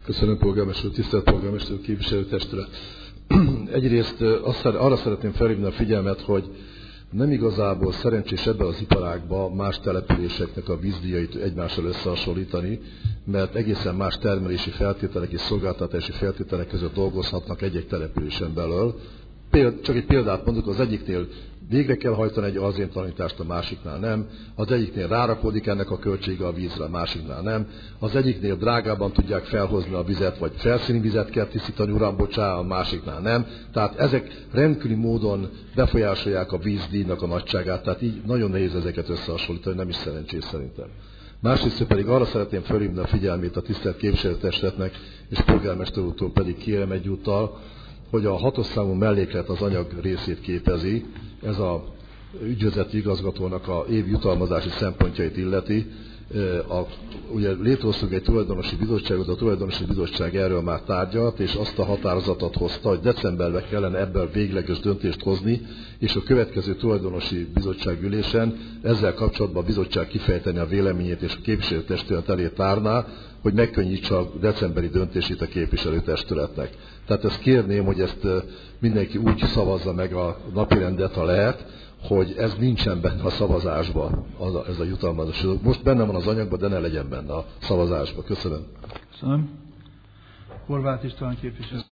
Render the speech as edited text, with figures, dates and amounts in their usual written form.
Köszönöm, polgármester, tisztelt polgármester, képviselőtestület. Egyrészt arra szeretném felhívni a figyelmet, hogy nem igazából szerencsés ebben az iparágban más településeknek a vízdíjait egymással összehasonlítani, mert egészen más termelési feltételek és szolgáltatási feltételek között dolgozhatnak egy-egy településen belül. Csak egy példát mondok, az egyiknél végre kell hajtani egy arzéntalanítást, a másiknál nem. Az egyiknél rárakodik ennek a költsége a vízre, a másiknál nem. Az egyiknél drágában tudják felhozni a vizet, vagy felszíni vizet kell tisztítani, uram, bocsánat, a másiknál nem. Tehát ezek rendkívüli módon befolyásolják a vízdíjnak a nagyságát, tehát így nagyon nehéz ezeket összehasonlítani, nem is szerencsés szerintem. Másrészt pedig arra szeretném felhívni a figyelmét a tisztelt képviselőtestületnek, és polgármester úrtól pedig kérem egyúttal, hogy a 6-os számú melléklet az anyag részét képezi, ez a ügyvezető igazgatónak a évi jutalmazási szempontjait illeti. Ugye létrehoztunk egy tulajdonosi bizottságot, a tulajdonosi bizottság erről már tárgyalt, és azt a határozatot hozta, hogy decemberben kellene ebből végleges döntést hozni, és a következő tulajdonosi bizottság ülésen ezzel kapcsolatban a bizottság kifejteni a véleményét, és a képviselőtestület elé tárná, hogy megkönnyítse a decemberi döntését a képviselőtestületnek. Tehát ezt kérném, hogy ezt mindenki úgy szavazza meg a napirendet, ha lehet, hogy ez nincsen benne a szavazásban, ez a jutalmazás. Most benne van az anyagban, de ne legyen benne a szavazásban. Köszönöm. Köszönöm. Horváth István képviselő.